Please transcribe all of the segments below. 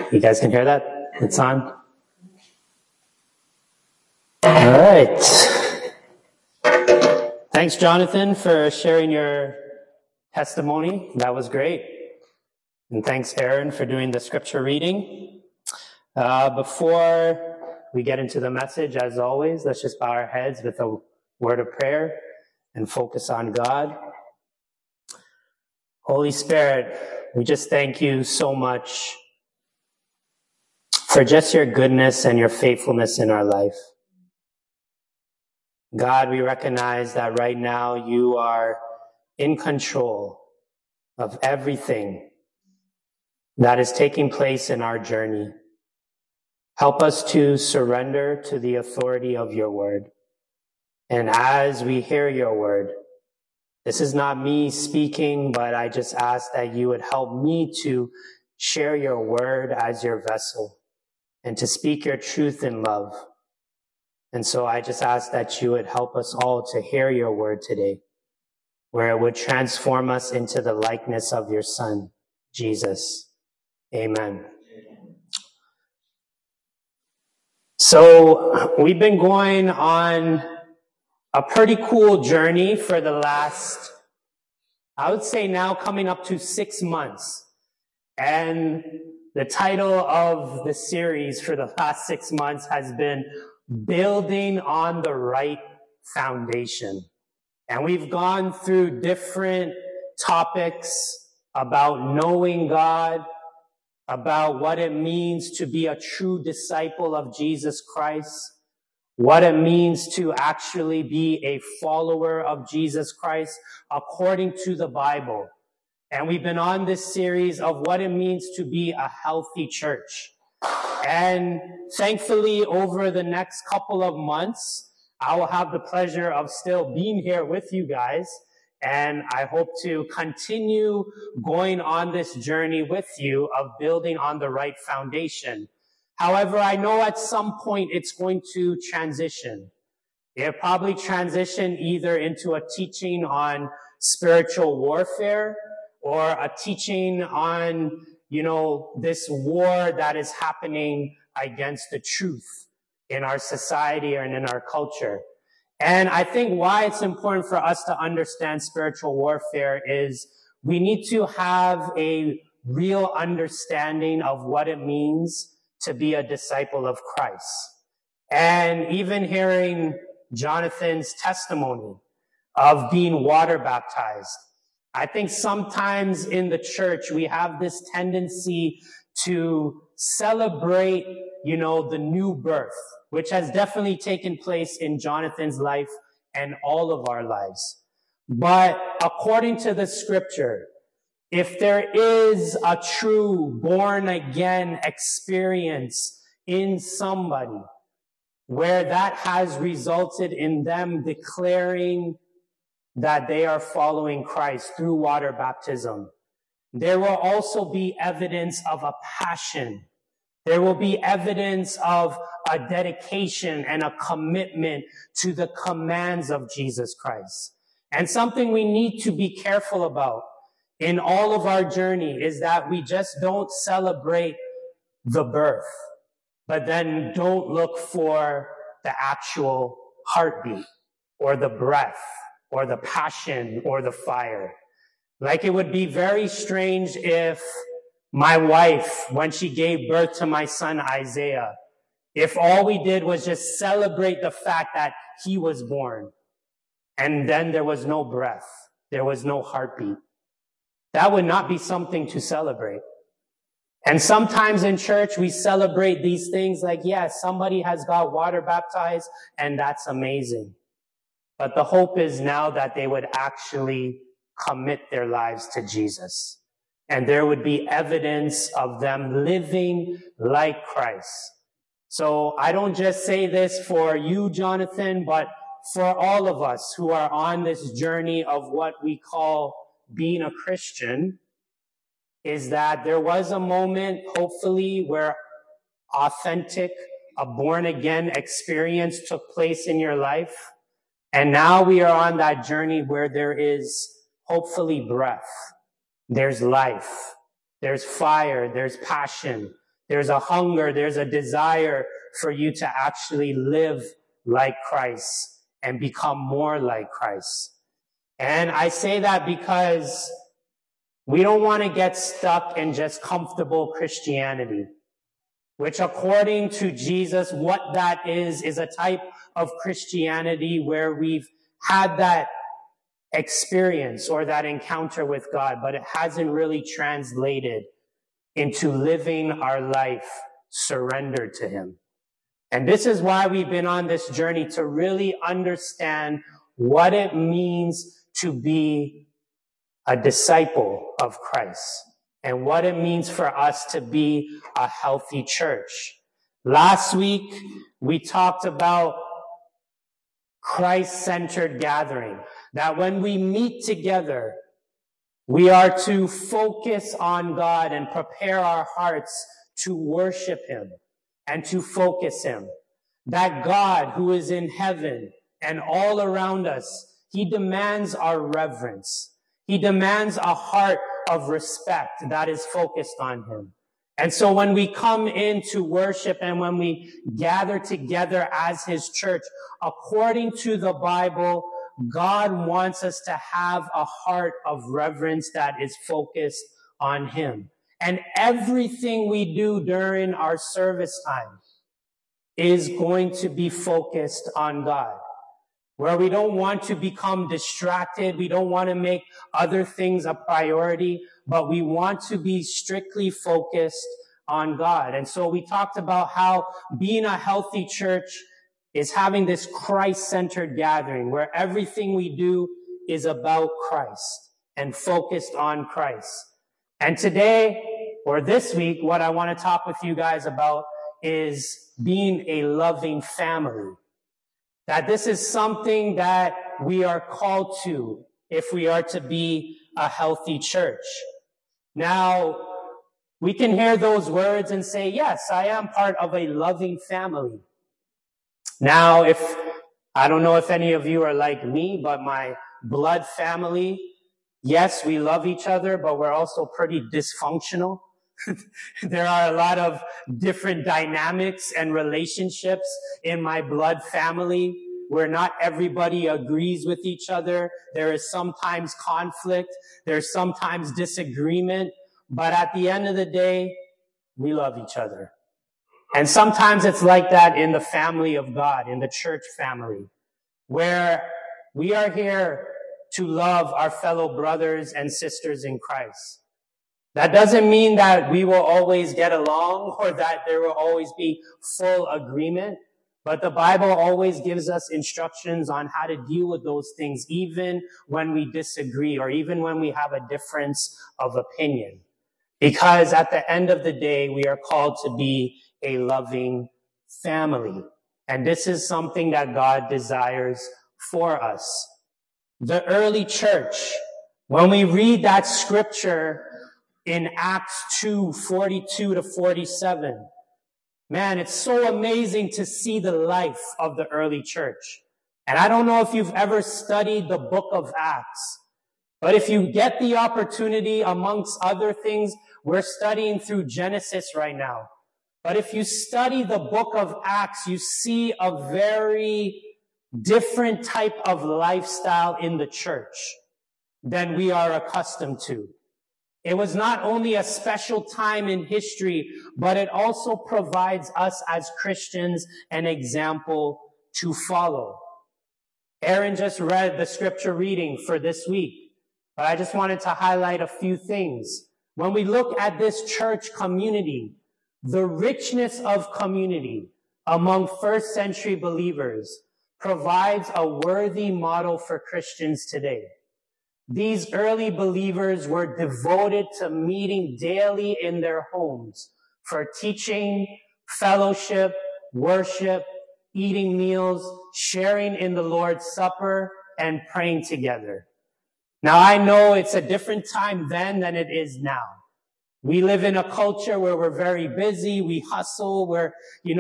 You guys can hear that? It's on? All right. Thanks, Jonathan, for sharing your testimony. That was great. And thanks, Aaron, for doing the scripture reading. Before we get into the message, as always, let's just bow our heads with a word of prayer and focus on God. Holy Spirit, we just thank you so much for just your goodness and your faithfulness in our life. God, we recognize that right now you are in control of everything that is taking place in our journey. Help us to surrender to the authority of your word. And as we hear your word, this is not me speaking, but I just ask that you would help me to share your word as your vessel and to speak your truth in love. And so I just ask that you would help us all to hear your word today, where it would transform us into the likeness of your Son, Jesus. Amen. So we've been going on a pretty cool journey for the last, I would say now coming up to 6 months. And the title of the series for the last 6 months has been Building on the Right Foundation. And we've gone through different topics about knowing God, about what it means to be a true disciple of Jesus Christ, what it means to actually be a follower of Jesus Christ according to the Bible. And we've been on this series of what it means to be a healthy church. And thankfully, over the next couple of months, I will have the pleasure of still being here with you guys. And I hope to continue going on this journey with you of building on the right foundation. However, I know at some point it's going to transition. It'll probably transition either into a teaching on spiritual warfare or a teaching on, this war that is happening against the truth in our society and in our culture. And I think why it's important for us to understand spiritual warfare is we need to have a real understanding of what it means to be a disciple of Christ. And even hearing Jonathan's testimony of being water baptized, I think sometimes in the church we have this tendency to celebrate, the new birth, which has definitely taken place in Jonathan's life and all of our lives. But according to the scripture, if there is a true born-again experience in somebody where that has resulted in them declaring that they are following Christ through water baptism, there will also be evidence of a passion. There will be evidence of a dedication and a commitment to the commands of Jesus Christ. And something we need to be careful about in all of our journey is that we just don't celebrate the birth, but then don't look for the actual heartbeat or the breath or the passion or the fire. Like it would be very strange if my wife, when she gave birth to my son Isaiah, if all we did was just celebrate the fact that he was born and then there was no breath, there was no heartbeat. That would not be something to celebrate. And sometimes in church, we celebrate these things like, yes, somebody has got water baptized, and that's amazing. But the hope is now that they would actually commit their lives to Jesus. And there would be evidence of them living like Christ. So I don't just say this for you, Jonathan, but for all of us who are on this journey of what we call being a Christian, is that there was a moment, hopefully, where authentic, a born-again experience took place in your life. And now we are on that journey where there is hopefully breath. There's life. There's fire. There's passion. There's a hunger, there's a desire for you to actually live like Christ and become more like Christ. And I say that because we don't want to get stuck in just comfortable Christianity, which according to Jesus, what that is a type of Christianity where we've had that experience or that encounter with God, but it hasn't really translated into living our life surrendered to Him. And this is why we've been on this journey to really understand what it means to be a disciple of Christ and what it means for us to be a healthy church. Last week, we talked about Christ-centered gathering, that when we meet together, we are to focus on God and prepare our hearts to worship Him and to focus Him. That God who is in heaven and all around us, He demands our reverence. He demands a heart of respect that is focused on Him. And so when we come into worship and when we gather together as His church, according to the Bible, God wants us to have a heart of reverence that is focused on Him. And everything we do during our service time is going to be focused on God. Where we don't want to become distracted, we don't want to make other things a priority, but we want to be strictly focused on God. And so we talked about how being a healthy church is having this Christ-centered gathering where everything we do is about Christ and focused on Christ. And today, or this week, what I want to talk with you guys about is being a loving family. That this is something that we are called to if we are to be a healthy church. Now, we can hear those words and say, yes, I am part of a loving family. Now, I don't know if any of you are like me, but my blood family, yes, we love each other, but we're also pretty dysfunctional. There are a lot of different dynamics and relationships in my blood family where not everybody agrees with each other. There is sometimes conflict. There's sometimes disagreement. But at the end of the day, we love each other. And sometimes it's like that in the family of God, in the church family, where we are here to love our fellow brothers and sisters in Christ. That doesn't mean that we will always get along or that there will always be full agreement, but the Bible always gives us instructions on how to deal with those things, even when we disagree or even when we have a difference of opinion. Because at the end of the day, we are called to be a loving family. And this is something that God desires for us. The early church, when we read that scripture in Acts 2:42 to 47, man, it's so amazing to see the life of the early church. And I don't know if you've ever studied the book of Acts, but if you get the opportunity, amongst other things, we're studying through Genesis right now. But if you study the book of Acts, you see a very different type of lifestyle in the church than we are accustomed to. It was not only a special time in history, but it also provides us as Christians an example to follow. Aaron just read the scripture reading for this week, but I just wanted to highlight a few things. When we look at this church community, the richness of community among first century believers provides a worthy model for Christians today. These early believers were devoted to meeting daily in their homes for teaching, fellowship, worship, eating meals, sharing in the Lord's Supper, and praying together. Now, I know it's a different time then than it is now. We live in a culture where we're very busy, we hustle, where,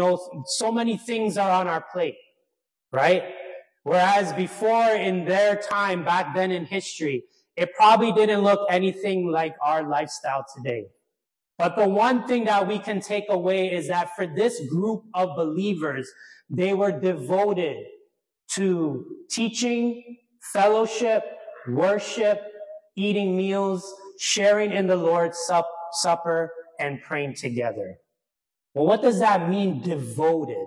so many things are on our plate, right? Whereas before, in their time, back then in history, it probably didn't look anything like our lifestyle today. But the one thing that we can take away is that for this group of believers, they were devoted to teaching, fellowship, worship, eating meals, sharing in the Lord's Supper, and praying together. Well, what does that mean, devoted?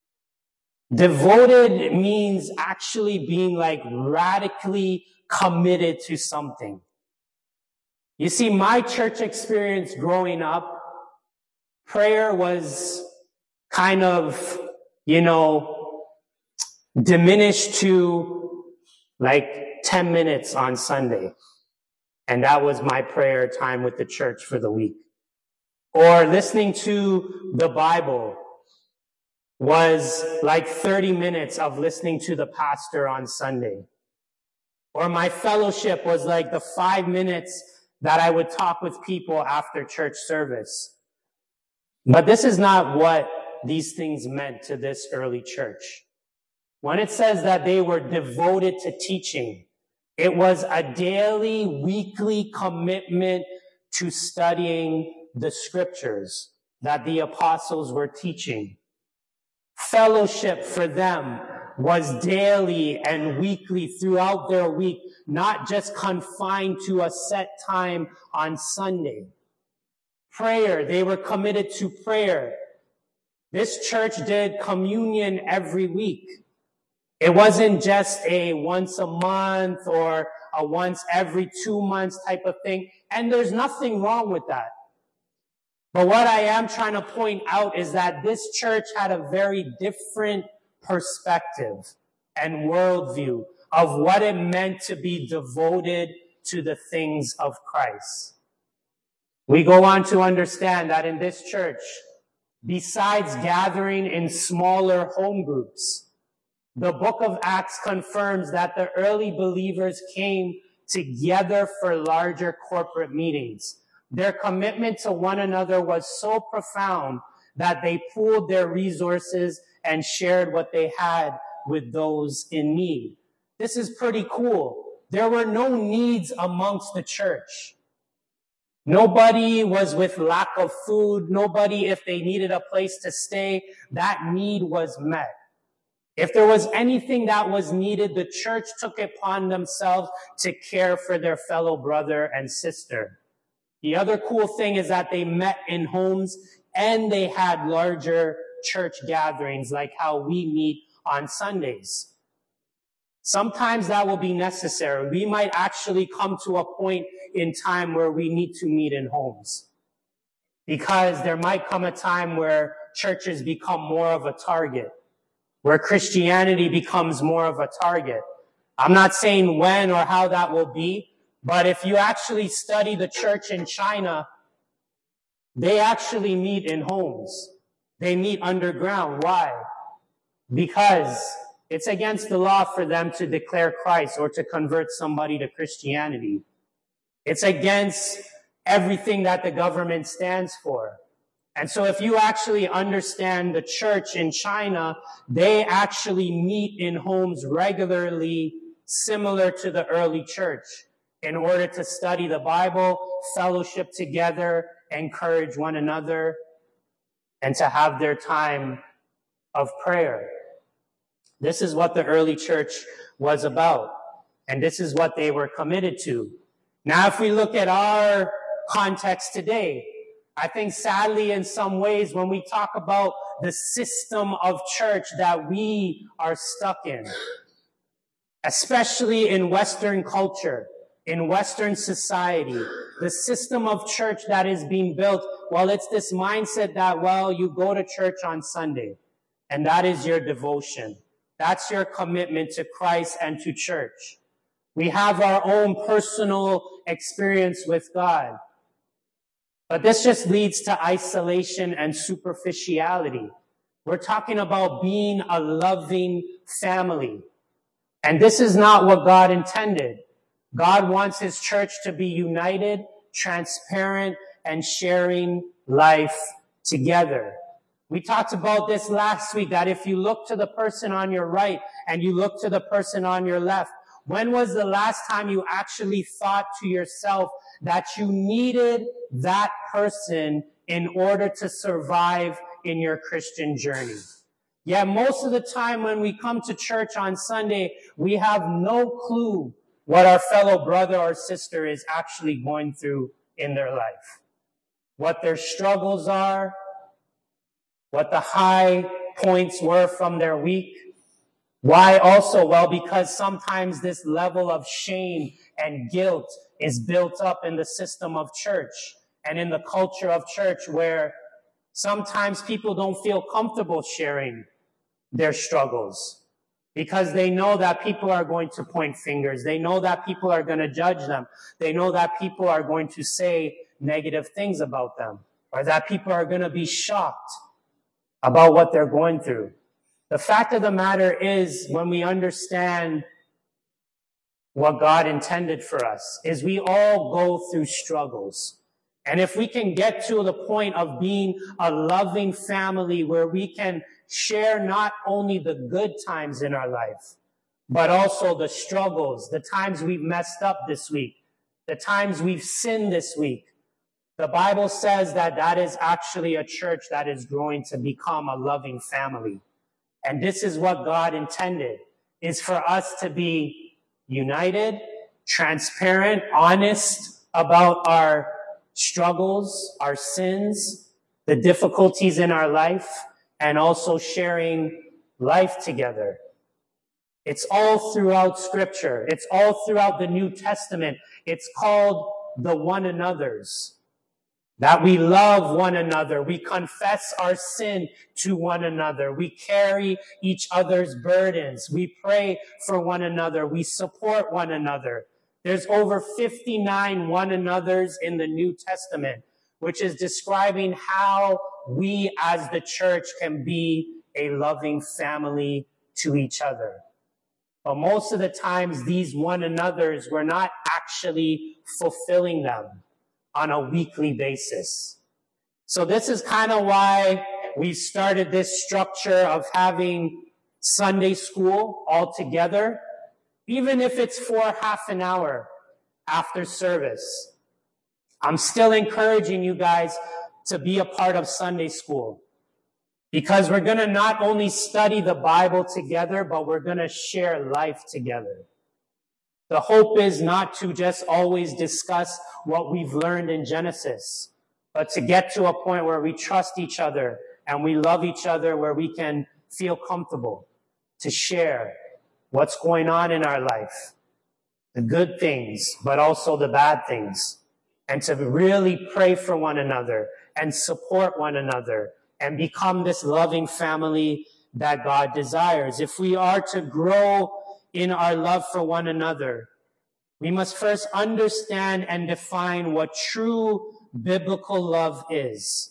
Devoted means actually being like radically committed to something. You see, my church experience growing up, prayer was kind of, diminished to like 10 minutes on Sunday. And that was my prayer time with the church for the week. Or listening to the Bible was like 30 minutes of listening to the pastor on Sunday. Or my fellowship was like the 5 minutes that I would talk with people after church service. But this is not what these things meant to this early church. When it says that they were devoted to teaching, it was a daily, weekly commitment to studying the scriptures that the apostles were teaching. Fellowship for them was daily and weekly throughout their week, not just confined to a set time on Sunday. Prayer, they were committed to prayer. This church did communion every week. It wasn't just a once a month or a once every 2 months type of thing. And there's nothing wrong with that. But what I am trying to point out is that this church had a very different perspective and worldview of what it meant to be devoted to the things of Christ. We go on to understand that in this church, besides gathering in smaller home groups, the book of Acts confirms that the early believers came together for larger corporate meetings. Their commitment to one another was so profound that they pooled their resources and shared what they had with those in need. This is pretty cool. There were no needs amongst the church. Nobody was with lack of food. Nobody, if they needed a place to stay, that need was met. If there was anything that was needed, the church took it upon themselves to care for their fellow brother and sister. The other cool thing is that they met in homes and they had larger church gatherings like how we meet on Sundays. Sometimes that will be necessary. We might actually come to a point in time where we need to meet in homes, because there might come a time where churches become more of a target, where Christianity becomes more of a target. I'm not saying when or how that will be, but if you actually study the church in China, they actually meet in homes. They meet underground. Why? Because it's against the law for them to declare Christ or to convert somebody to Christianity. It's against everything that the government stands for. And so if you actually understand the church in China, they actually meet in homes regularly, similar to the early church, in order to study the Bible, fellowship together, encourage one another, and to have their time of prayer. This is what the early church was about, and this is what they were committed to. Now, if we look at our context today, I think sadly in some ways when we talk about the system of church that we are stuck in, especially in Western culture, in Western society, the system of church that is being built, well, it's this mindset that, well, you go to church on Sunday, and that is your devotion. That's your commitment to Christ and to church. We have our own personal experience with God. But this just leads to isolation and superficiality. We're talking about being a loving family. And this is not what God intended. God wants his church to be united, transparent, and sharing life together. We talked about this last week, that if you look to the person on your right and you look to the person on your left, When was the last time you actually thought to yourself that you needed that person in order to survive in your Christian journey? Yeah, most of the time when we come to church on Sunday, we have no clue what our fellow brother or sister is actually going through in their life. What their struggles are, what the high points were from their week. Why also? Well, because sometimes this level of shame and guilt is built up in the system of church and in the culture of church, where sometimes people don't feel comfortable sharing their struggles because they know that people are going to point fingers. They know that people are going to judge them. They know that people are going to say negative things about them, or that people are going to be shocked about what they're going through. The fact of the matter is, when we understand what God intended for us, is we all go through struggles. And if we can get to the point of being a loving family where we can share not only the good times in our life, but also the struggles, the times we've messed up this week, the times we've sinned this week, the Bible says that that is actually a church that is growing to become a loving family. And this is what God intended, is for us to be united, transparent, honest about our struggles, our sins, the difficulties in our life, and also sharing life together. It's all throughout Scripture. It's all throughout the New Testament. It's called the one another's. That we love one another. We confess our sin to one another. We carry each other's burdens. We pray for one another. We support one another. There's over 59 one another's in the New Testament, which is describing how we as the church can be a loving family to each other. But most of the times, these one another's, we're not actually fulfilling them on a weekly basis. So this is kind of why we started this structure of having Sunday school all together, even if it's for half an hour after service. I'm still encouraging you guys to be a part of Sunday school, because we're going to not only study the Bible together, but we're going to share life together. The hope is not to just always discuss what we've learned in Genesis, but to get to a point where we trust each other and we love each other, where we can feel comfortable to share what's going on in our life, the good things, but also the bad things, and to really pray for one another and support one another and become this loving family that God desires. If we are to grow in our love for one another, we must first understand and define what true biblical love is.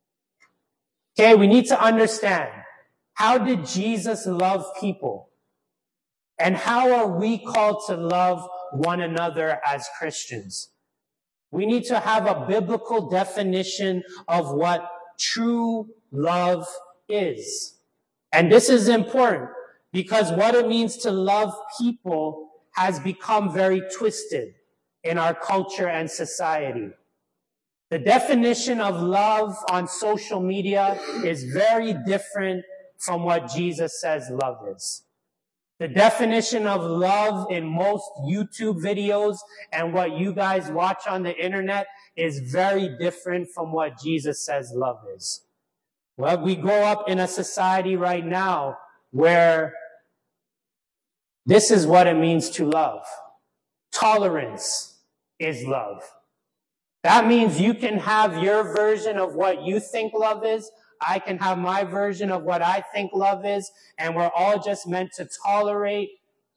Okay, we need to understand, how did Jesus love people? And how are we called to love one another as Christians? We need to have a biblical definition of what true love is. And this is important, because what it means to love people has become very twisted in our culture and society. The definition of love on social media is very different from what Jesus says love is. The definition of love in most YouTube videos and what you guys watch on the internet is very different from what Jesus says love is. Well, we grow up in a society right now where this is what it means to love. Tolerance is love. That means you can have your version of what you think love is. I can have my version of what I think love is. And we're all just meant to tolerate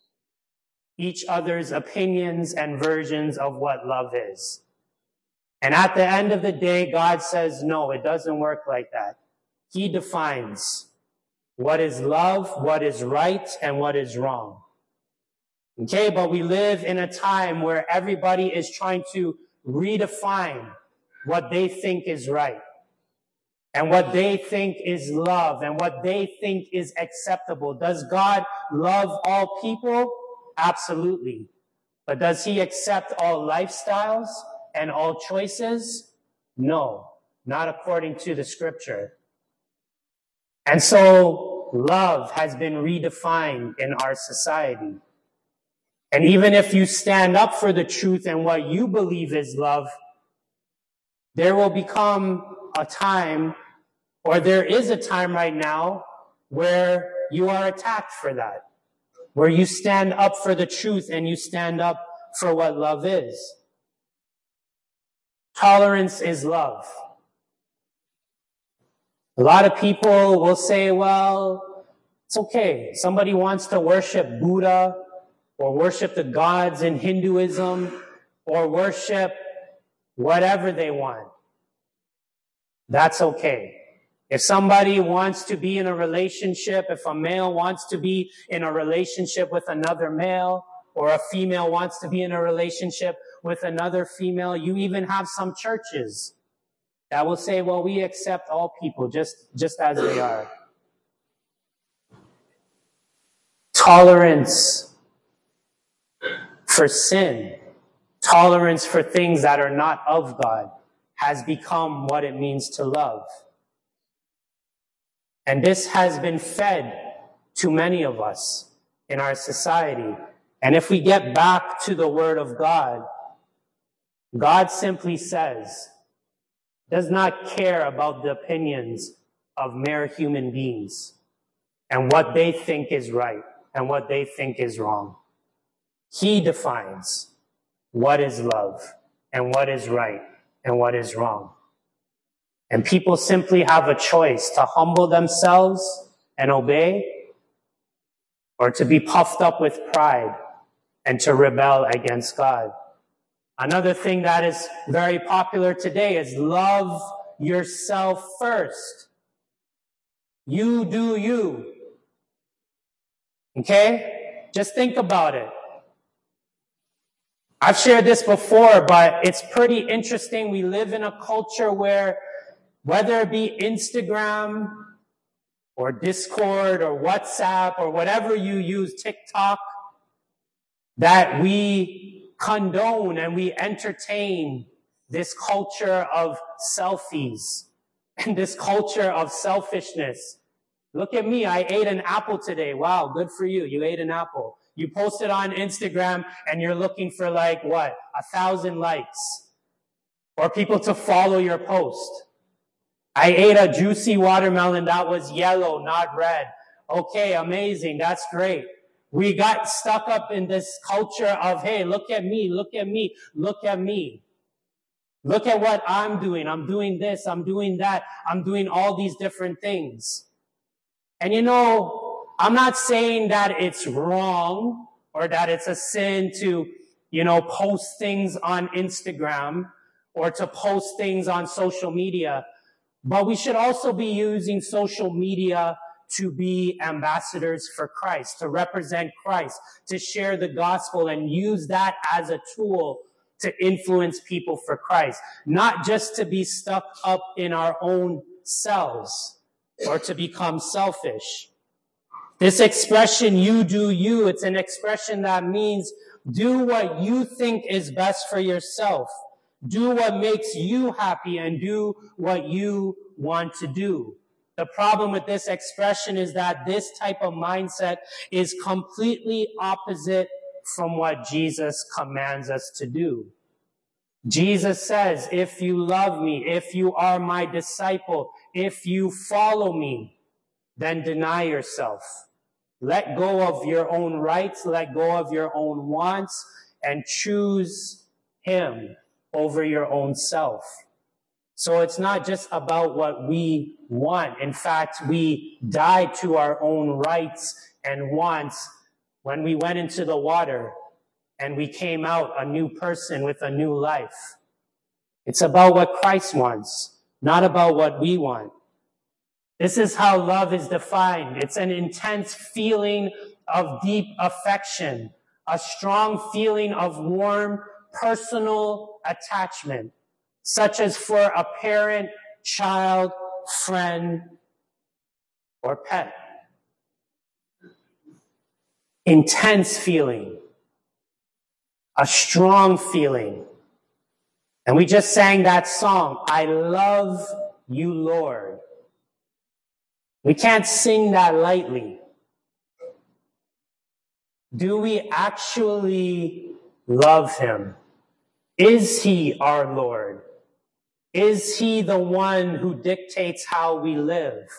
each other's opinions and versions of what love is. And at the end of the day, God says, no, it doesn't work like that. He defines what is love, what is right, and what is wrong. Okay, but we live in a time where everybody is trying to redefine what they think is right, and what they think is love, and what they think is acceptable. Does God love all people? Absolutely. But does he accept all lifestyles and all choices? No, not according to the scripture. And so love has been redefined in our society. And even if you stand up for the truth and what you believe is love, there will become a time, or there is a time right now, where you are attacked for that, where you stand up for the truth and you stand up for what love is. Tolerance is love. A lot of people will say, well, it's okay. Somebody wants to worship Buddha or worship the gods in Hinduism or worship whatever they want. That's okay. If somebody wants to be in a relationship, if a male wants to be in a relationship with another male, or a female wants to be in a relationship with another female, you even have some churches that will say, well, we accept all people just as they are. Tolerance for sin, tolerance for things that are not of God, has become what it means to love. And this has been fed to many of us in our society. And if we get back to the Word of God, God simply says, does not care about the opinions of mere human beings and what they think is right and what they think is wrong. He defines what is love and what is right and what is wrong. And people simply have a choice to humble themselves and obey, or to be puffed up with pride and to rebel against God. Another thing that is very popular today is love yourself first. You do you. Okay? Just think about it. I've shared this before, but it's pretty interesting. We live in a culture where, whether it be Instagram or Discord or WhatsApp or whatever you use, TikTok, that we condone and we entertain this culture of selfies and this culture of selfishness. Look at me, I ate an apple today. Wow, good for you. You ate an apple. You post it on Instagram and you're looking for 1,000 likes or people to follow your post. I ate a juicy watermelon that was yellow, not red. Okay, amazing. That's great. We got stuck up in this culture of, hey, look at me, look at me, look at me. Look at what I'm doing. I'm doing this, I'm doing that. I'm doing all these different things. And I'm not saying that it's wrong or that it's a sin to, post things on Instagram or to post things on social media. But we should also be using social media to be ambassadors for Christ, to represent Christ, to share the gospel and use that as a tool to influence people for Christ, not just to be stuck up in our own selves or to become selfish. This expression, you do you, it's an expression that means do what you think is best for yourself. Do what makes you happy and do what you want to do. The problem with this expression is that this type of mindset is completely opposite from what Jesus commands us to do. Jesus says, if you love me, if you are my disciple, if you follow me, then deny yourself. Let go of your own rights, let go of your own wants, and choose Him over your own self. So it's not just about what we want. In fact, we died to our own rights and wants when we went into the water and we came out a new person with a new life. It's about what Christ wants, not about what we want. This is how love is defined. It's an intense feeling of deep affection, a strong feeling of warm, personal attachment, such as for a parent, child, friend, or pet. Intense feeling. a strong feeling. And we just sang that song, I love you, Lord. We can't sing that lightly. Do we actually love him? Is he our Lord? Is he the one who dictates how we live?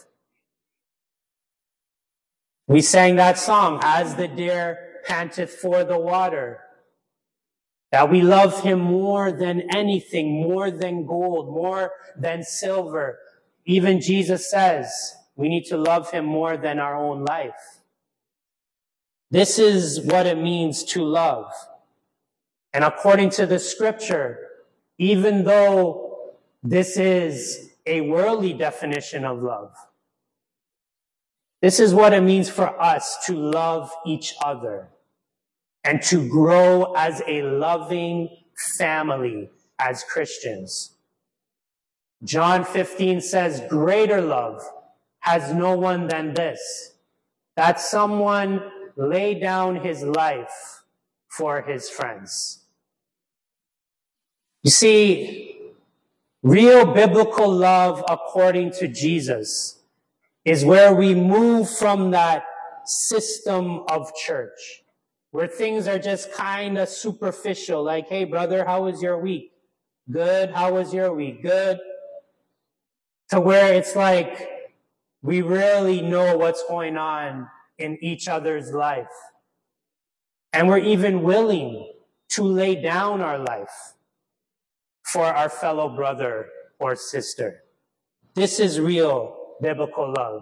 We sang that song, as the deer panteth for the water. That we love him more than anything, more than gold, more than silver. Even Jesus says we need to love him more than our own life. This is what it means to love. And according to the scripture, even though this is a worldly definition of love, this is what it means for us to love each other and to grow as a loving family as Christians. John 15 says, greater love has no one than this, that someone lay down his life for his friends. You see, real biblical love according to Jesus is where we move from that system of church, where things are just kind of superficial, like, hey, brother, how was your week? Good. How was your week? Good. To where it's like we really know what's going on in each other's life. And we're even willing to lay down our life for our fellow brother or sister. This is real biblical love.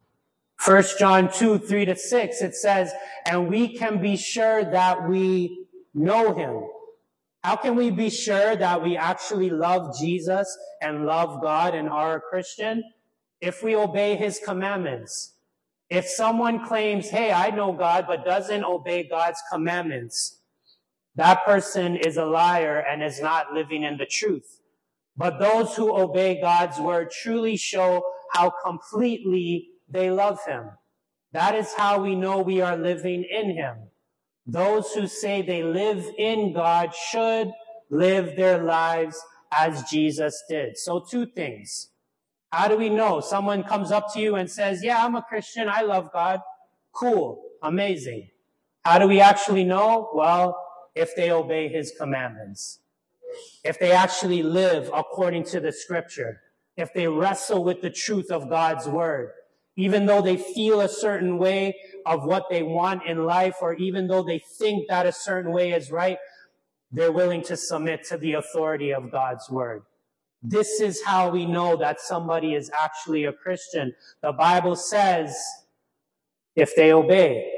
1 John 2, 3-6, it says, and we can be sure that we know him. How can we be sure that we actually love Jesus and love God and are a Christian? If we obey his commandments. If someone claims, hey, I know God, but doesn't obey God's commandments, that person is a liar and is not living in the truth. But those who obey God's word truly show how completely they love him. That is how we know we are living in him. Those who say they live in God should live their lives as Jesus did. So 2 things. How do we know? Someone comes up to you and says, yeah, I'm a Christian. I love God. Cool. Amazing. How do we actually know? Well, if they obey his commandments. If they actually live according to the scripture. If they wrestle with the truth of God's word. Even though they feel a certain way of what they want in life, or even though they think that a certain way is right, they're willing to submit to the authority of God's word. This is how we know that somebody is actually a Christian. The Bible says, if they obey.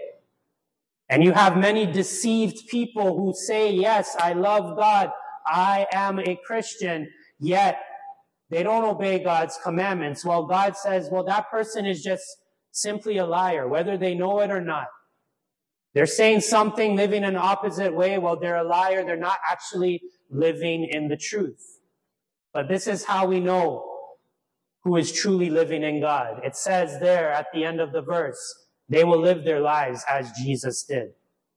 And you have many deceived people who say, yes, I love God, I am a Christian, yet they don't obey God's commandments. Well, God says, well, that person is just simply a liar, whether they know it or not. They're saying something, living an opposite way. Well, they're a liar. They're not actually living in the truth. But this is how we know who is truly living in God. It says there at the end of the verse, they will live their lives as Jesus did.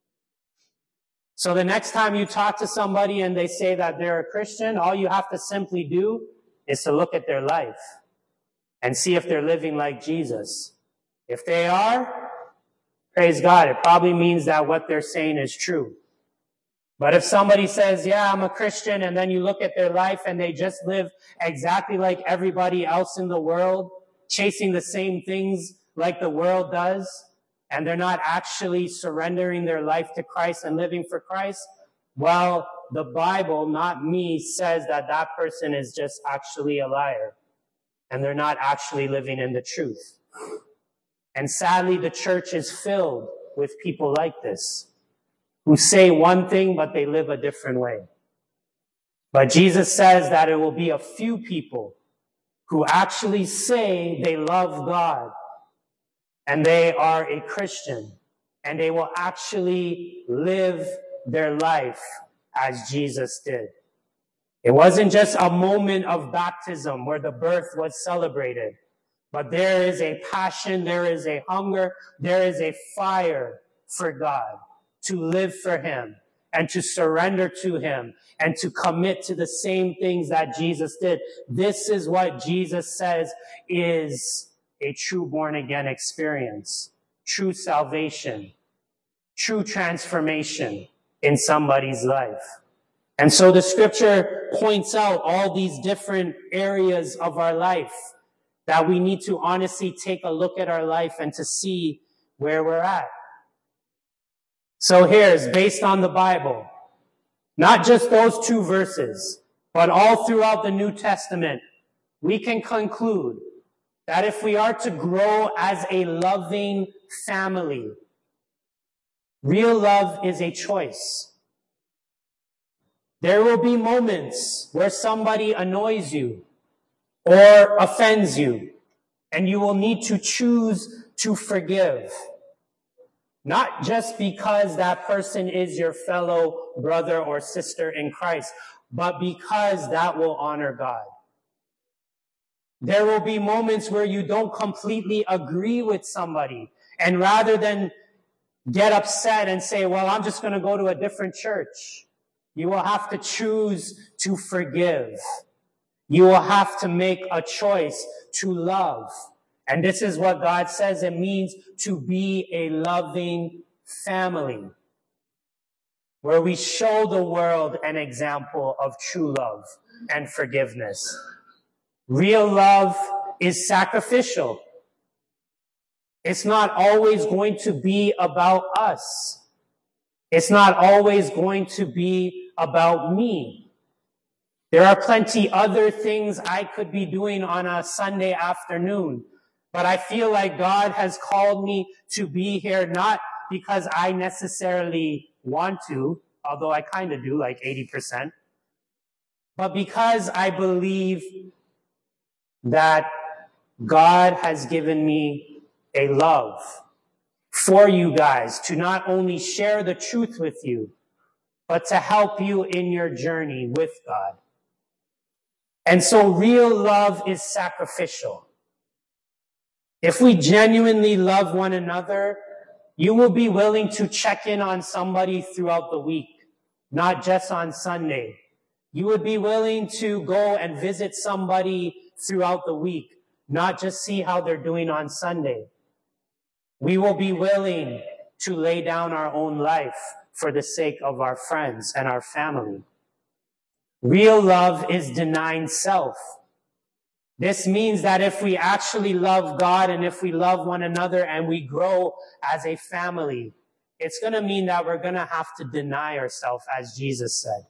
So the next time you talk to somebody and they say that they're a Christian, all you have to simply do is to look at their life and see if they're living like Jesus. If they are, praise God, it probably means that what they're saying is true. But if somebody says, yeah, I'm a Christian, and then you look at their life and they just live exactly like everybody else in the world, chasing the same things like the world does, and they're not actually surrendering their life to Christ and living for Christ, well, the Bible, not me, says that that person is just actually a liar, and they're not actually living in the truth. And sadly, the church is filled with people like this, who say one thing, but they live a different way. But Jesus says that it will be a few people who actually say they love God and they are a Christian, and they will actually live their life as Jesus did. It wasn't just a moment of baptism where the birth was celebrated, but there is a passion, there is a hunger, there is a fire for God, to live for him and to surrender to him and to commit to the same things that Jesus did. This is what Jesus says is a true born-again experience, true salvation, true transformation in somebody's life. And so the scripture points out all these different areas of our life that we need to honestly take a look at our life and to see where we're at. So here's, based on the Bible, not just those 2 verses, but all throughout the New Testament, we can conclude that if we are to grow as a loving family, real love is a choice. There will be moments where somebody annoys you or offends you, and you will need to choose to forgive. Not just because that person is your fellow brother or sister in Christ, but because that will honor God. There will be moments where you don't completely agree with somebody, and rather than get upset and say, well, I'm just going to go to a different church, you will have to choose to forgive. You will have to make a choice to love. And this is what God says it means to be a loving family, where we show the world an example of true love and forgiveness. Real love is sacrificial. It's not always going to be about us. It's not always going to be about me. There are plenty other things I could be doing on a Sunday afternoon, but I feel like God has called me to be here not because I necessarily want to, although I kind of do, like 80%, but because I believe that God has given me a love for you guys to not only share the truth with you, but to help you in your journey with God. And so real love is sacrificial. If we genuinely love one another, you will be willing to check in on somebody throughout the week, not just on Sunday. You would be willing to go and visit somebody throughout the week, not just see how they're doing on Sunday. We will be willing to lay down our own life for the sake of our friends and our family. Real love is denying self. This means that if we actually love God and if we love one another and we grow as a family, it's going to mean that we're going to have to deny ourselves, as Jesus said.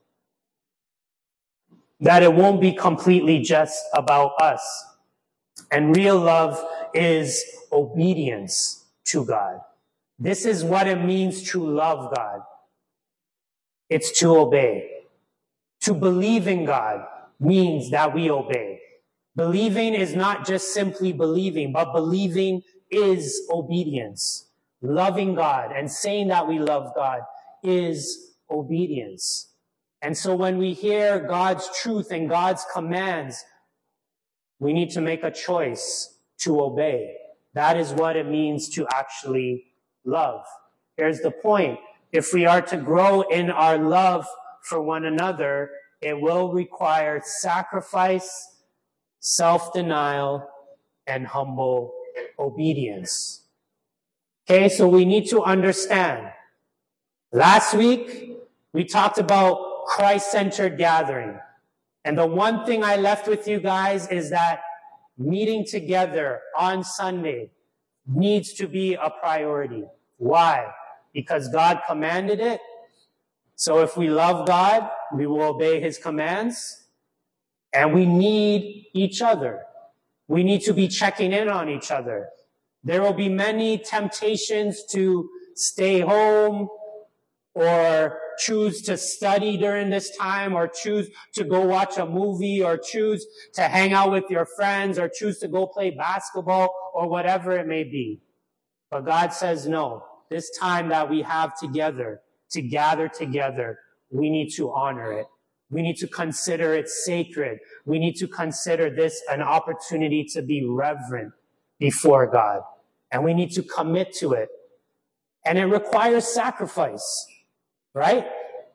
That it won't be completely just about us. And real love is obedience to God. This is what it means to love God. It's to obey. To believe in God means that we obey. Believing is not just simply believing, but believing is obedience. Loving God and saying that we love God is obedience. And so when we hear God's truth and God's commands, we need to make a choice to obey. That is what it means to actually love. Here's the point. If we are to grow in our love for one another, it will require sacrifice, self-denial, and humble obedience. Okay, so we need to understand. Last week, we talked about Christ-centered gathering. And the one thing I left with you guys is that meeting together on Sunday needs to be a priority. Why? Because God commanded it. So if we love God, we will obey his commands. And we need each other. We need to be checking in on each other. There will be many temptations to stay home or choose to study during this time or choose to go watch a movie or choose to hang out with your friends or choose to go play basketball or whatever it may be. But God says, no, this time that we have together, to gather together, we need to honor it. We need to consider it sacred. We need to consider this an opportunity to be reverent before God. And we need to commit to it. And it requires sacrifice, right?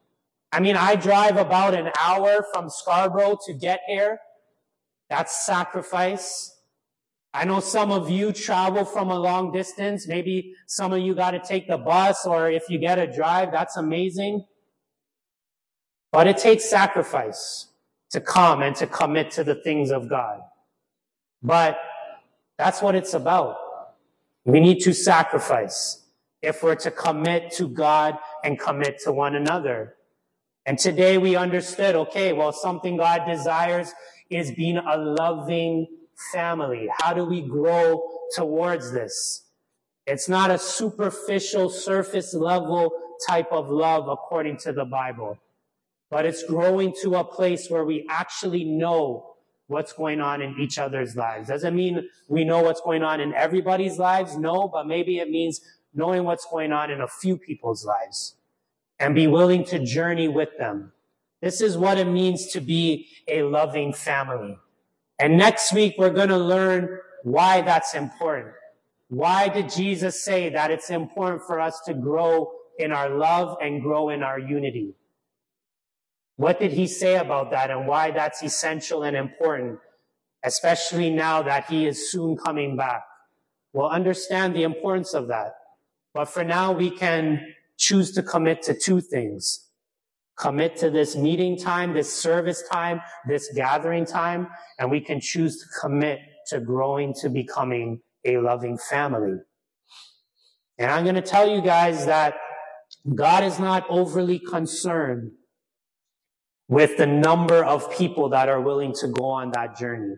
I mean, I drive about an hour from Scarborough to get here. That's sacrifice. I know some of you travel from a long distance. Maybe some of you got to take the bus, or if you get a drive, that's amazing. But it takes sacrifice to come and to commit to the things of God. But that's what it's about. We need to sacrifice if we're to commit to God and commit to one another. And today we understood, okay, well, something God desires is being a loving family. How do we grow towards this? It's not a superficial, surface level type of love according to the Bible, but it's growing to a place where we actually know what's going on in each other's lives. Doesn't mean we know what's going on in everybody's lives, no, but maybe it means knowing what's going on in a few people's lives and be willing to journey with them. This is what it means to be a loving family. And next week, we're going to learn why that's important. Why did Jesus say that it's important for us to grow in our love and grow in our unity? What did he say about that and why that's essential and important, especially now that he is soon coming back? We'll understand the importance of that. But for now, we can choose to commit to two things. Commit to this meeting time, this service time, this gathering time, and we can choose to commit to growing to becoming a loving family. And I'm going to tell you guys that God is not overly concerned with the number of people that are willing to go on that journey.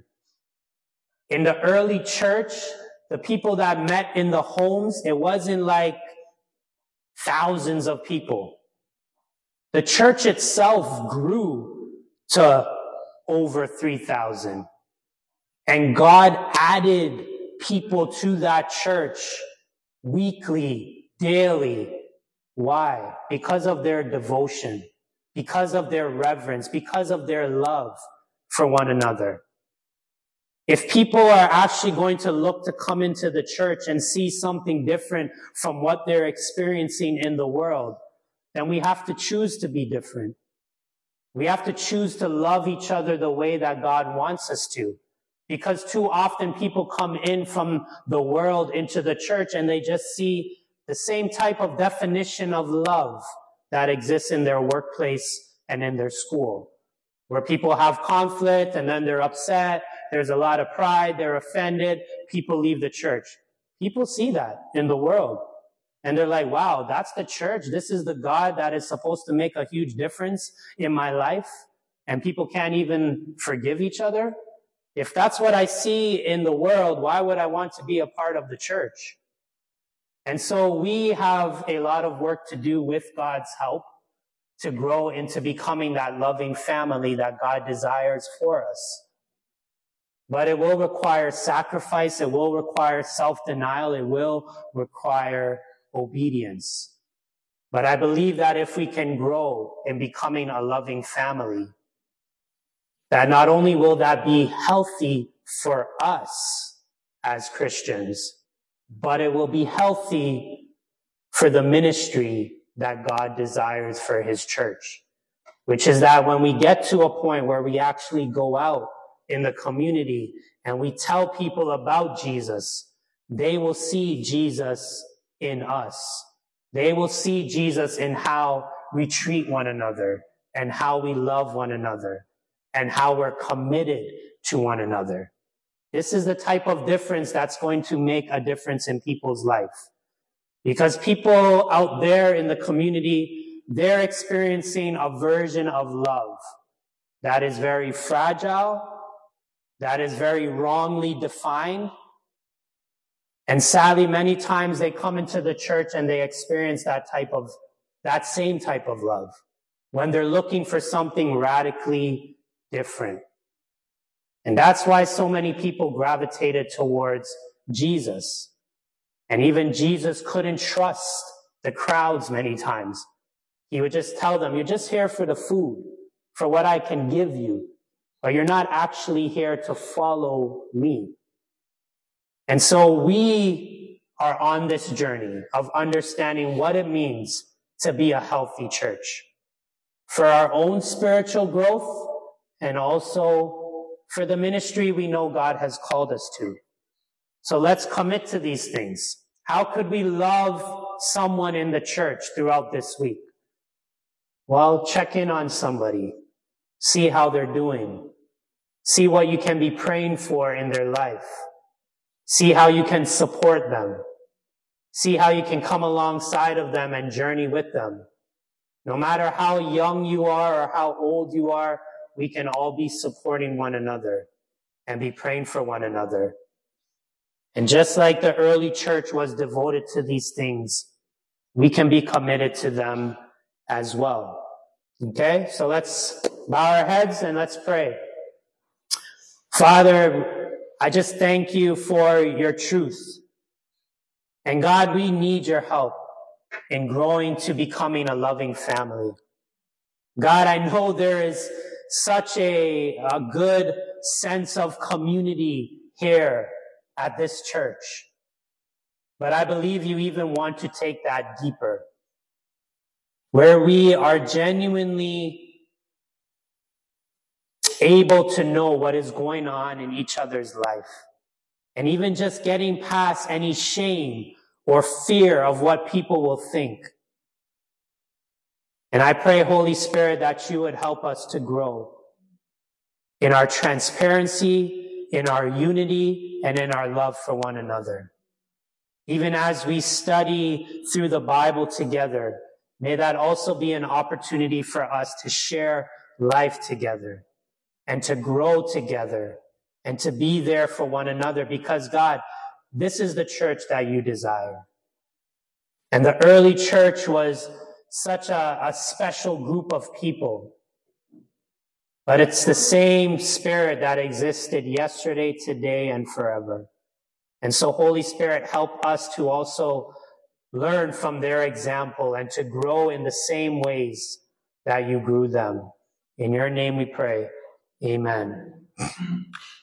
In the early church, the people that met in the homes, it wasn't like thousands of people. The church itself grew to over 3,000. And God added people to that church weekly, daily. Why? Because of their devotion, because of their reverence, because of their love for one another. If people are actually going to look to come into the church and see something different from what they're experiencing in the world, then we have to choose to be different. We have to choose to love each other the way that God wants us to. Because too often people come in from the world into the church and they just see the same type of definition of love that exists in their workplace and in their school, where people have conflict and then they're upset, there's a lot of pride, they're offended, people leave the church. People see that in the world. And they're like, wow, that's the church. This is the God that is supposed to make a huge difference in my life. And people can't even forgive each other. If that's what I see in the world, why would I want to be a part of the church? And so we have a lot of work to do with God's help to grow into becoming that loving family that God desires for us. But it will require sacrifice. It will require self-denial. It will require obedience. But I believe that if we can grow in becoming a loving family, that not only will that be healthy for us as Christians, but it will be healthy for the ministry that God desires for his church, which is that when we get to a point where we actually go out in the community and we tell people about Jesus, they will see Jesus in us. They will see Jesus in how we treat one another and how we love one another and how we're committed to one another. This is the type of difference that's going to make a difference in people's life. Because people out there in the community, they're experiencing a version of love that is very fragile, that is very wrongly defined. And sadly, many times they come into the church and they experience that same type of love when they're looking for something radically different. And that's why so many people gravitated towards Jesus. And even Jesus couldn't trust the crowds many times. He would just tell them, you're just here for the food, for what I can give you, but you're not actually here to follow me. And so we are on this journey of understanding what it means to be a healthy church. for our own spiritual growth, and also for the ministry we know God has called us to. So let's commit to these things. How could we love someone in the church throughout this week? Well, check in on somebody. See how they're doing. See what you can be praying for in their life. See how you can support them. See how you can come alongside of them and journey with them. No matter how young you are or how old you are, we can all be supporting one another and be praying for one another. And just like the early church was devoted to these things, we can be committed to them as well. Okay, so let's bow our heads and let's pray. Father, I just thank you for your truth. And God, we need your help in growing to becoming a loving family. God, I know there is such a good sense of community here at this church. But I believe you even want to take that deeper, where we are genuinely able to know what is going on in each other's life. And even just getting past any shame or fear of what people will think. And I pray, Holy Spirit, that you would help us to grow in our transparency, in our unity, and in our love for one another. Even as we study through the Bible together, may that also be an opportunity for us to share life together and to grow together and to be there for one another, because God, this is the church that you desire. And the early church was such a special group of people. But it's the same spirit that existed yesterday, today, and forever. And so, Holy Spirit, help us to also learn from their example and to grow in the same ways that you grew them. In your name we pray. Amen.